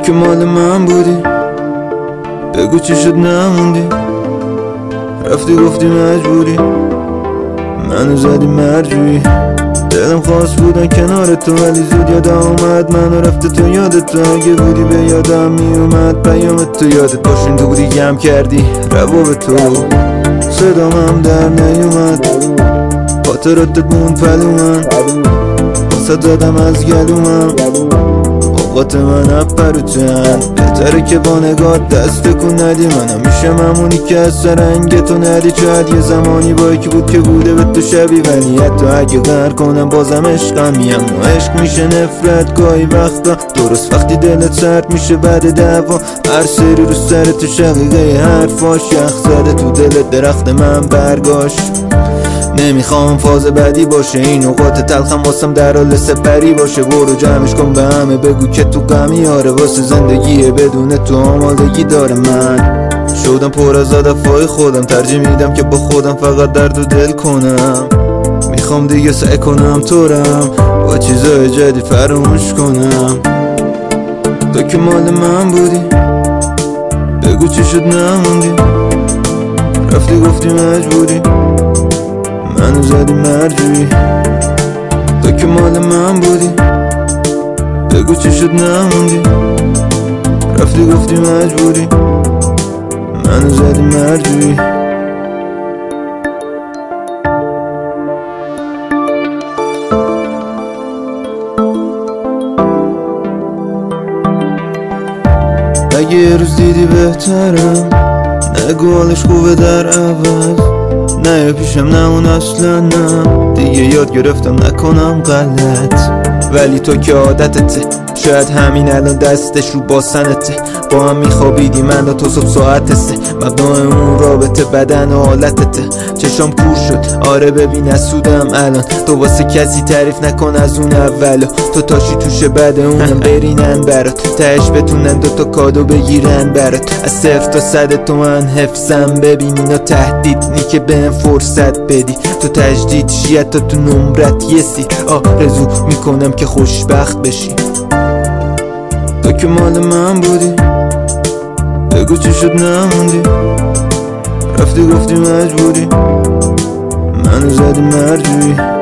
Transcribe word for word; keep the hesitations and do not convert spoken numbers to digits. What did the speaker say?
که مال من بودی، بگو چی شد نموندی، رفتی گفتی مجبوری، منو زدی مرجویی. دلم خواست بودن کنار تو ولی زود یادم اومد منو رفته تو یادت تو، اگه بودی به یادم میومد پیامت تو یادت باشین دوری گم کردی روا تو، صدام هم در نیومد خاطراتت موند پلومن، واسه زدم از گلومم اوقات من اپروتن، بهتره که با نگاه دست کن ندی، منم میشه ممونی که از سرنگ تو ندی. شاید یه زمانی با یکی بود که بوده به تو شبی، ولی حتی اگه غر کنم بازم عشقم میم و عشق میشه نفرت گاهی وقتا، درست وقتی دلت سرد میشه بعد دعوا، هر سری رو سر تو شقیقه حرفاش یخ زده تو دلت درخت من برگاشت. نمیخوام فاز بعدی باشه، این اوقات تلخم واسم در حال سپری باشه، برو جمعش کن به همه بگو که تو غمی، آره واسه زندگیه بدون تو آمادگی داره. من شدم پر از هدفهای خودم، ترجیح میدم که با خودم فقط درد و دل کنم، میخوام دیگه سعی کنم طورم با چیزای جدید فراموش کنم. تو که مال من بودی، بگو چی شد نموندی، رفتی گفتی مجبوری، منو زدی مرجویی. تو که مال من بودی، بگو چی شد نموندی، رفتی گفتی مجبوری، منو زدی مرجویی. اگه یه روز دیدی بهترم نگو حالش خوبه در عوض، نه پیشم نمون اصلا، نه دیگه یاد گرفتم نکنم غلط، ولی تو که عادتته، شاید همین الان دستش رو باسنته، با هم میخوابیدی من و تو صبح ساعت سه، مبنای اون رابطه بدن و حالتته. چشام کور شد آره ببین اسودم الان، تو واسه کسی تعریف نکن از اون اولو، تو تاشی توشه بعد اونم برینن برات، تهش بتونن دوتا کادو بگیرن برات، از صفر تا صد تومن حفظم ببین اینا تهدید نی که بهم فرصت بدی، تو تجدید شیعت تا تو نمرت یه سی، آرزو میکنم که خوشبخت بشی. تو که مال من بودی، بگو چی شد نموندی، رفتی گفتی مجبوری، منو زدی مرجویی.